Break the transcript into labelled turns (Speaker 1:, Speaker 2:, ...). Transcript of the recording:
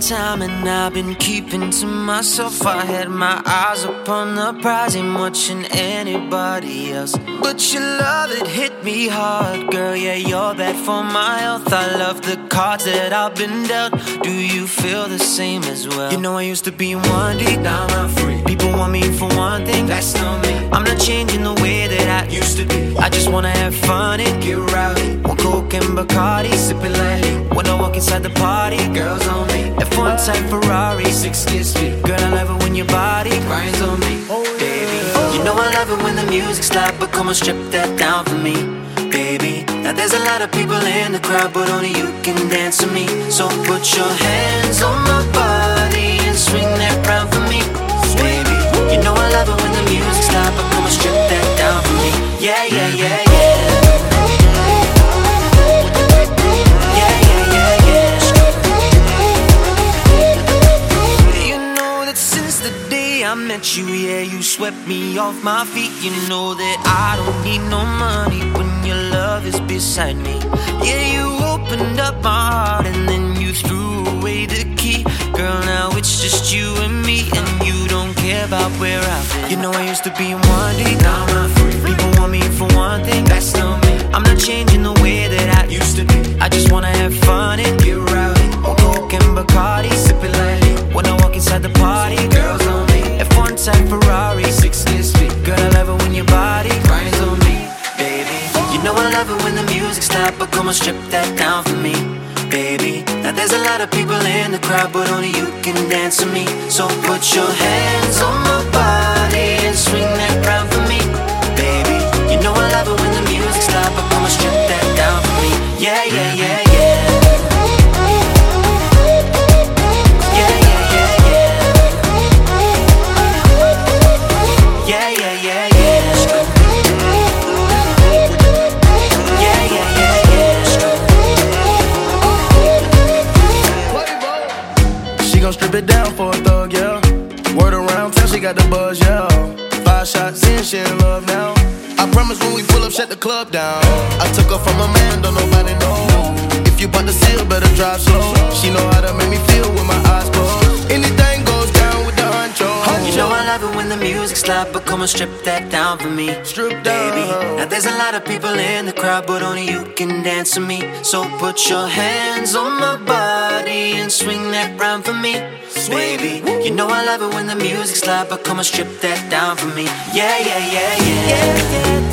Speaker 1: time and I've been keeping to myself. I had my eyes upon the prize, ain't watching anybody else. But your love, it hit me hard, girl, yeah, you're bad for my health. I love the cards that I've been dealt. Do you feel the same as well? You know I used to be in one deep, now I'm free. People want me for one thing, that's not me. I'm not changing the way that I used to be. I just wanna have fun and get rowdy. One Coke and Bacardi, sipping lightly. When I walk inside the party, girls on me. F1 type Ferrari, 6 speed. Girl, I love it when your body grinds on me, baby. You know I love it when the music's loud, but come on, strip that down for me, baby. Now there's a lot of people in the crowd, but only you can dance to me. So put your hands on my body and swing that round for me, baby. You know I love it when the music's loud, but come on, strip that down for me. Yeah, yeah, yeah, yeah. I met you, yeah, you swept me off my feet. You know that I don't need no money when your love is beside me. Yeah, you opened up my heart and then you threw away the key. Girl, now it's just you and me, and you don't care about where I've been. You know I used to be in one deep, now I'm free. People want me for one thing, that's not me. I'm not changing the way that I used to be. I just wanna have fun and get rowdy. One Coke and Bacardi, sipping lightly. When I walk inside the party, girls on me. F1 type Ferrari, 6 speed. Girl, I love it when your body grinds on me, baby. You know I love it when the music's loud, but come on, strip that down for me, baby. Now there's a lot of people in the crowd, but only you can dance to me. So put your hands on my body and swing that round for me, baby. You know I love it when the music's loud, but come on, strip that down for me. Yeah, yeah, yeah, yeah.
Speaker 2: Strip it down for a thug, yeah. Word around town, she got the buzz, yeah. 5 shots in, she in love now. I promise when we pull up, shut the club down. I took her from a man, don't nobody know. If you bout to seal, better drive slow. She know how to make me feel with my eyes closed. Anything goes down with the honcho.
Speaker 1: You know I love it when the music's loud, but come on, strip that down for me,
Speaker 2: strip down,
Speaker 1: baby. Now there's a lot of people in the crowd, but only you can dance to me. So put your hands on my body and swing that round for me, baby. You know I love it when the music's loud, but come on, strip that down for me. Yeah, yeah, yeah, yeah, yeah, yeah.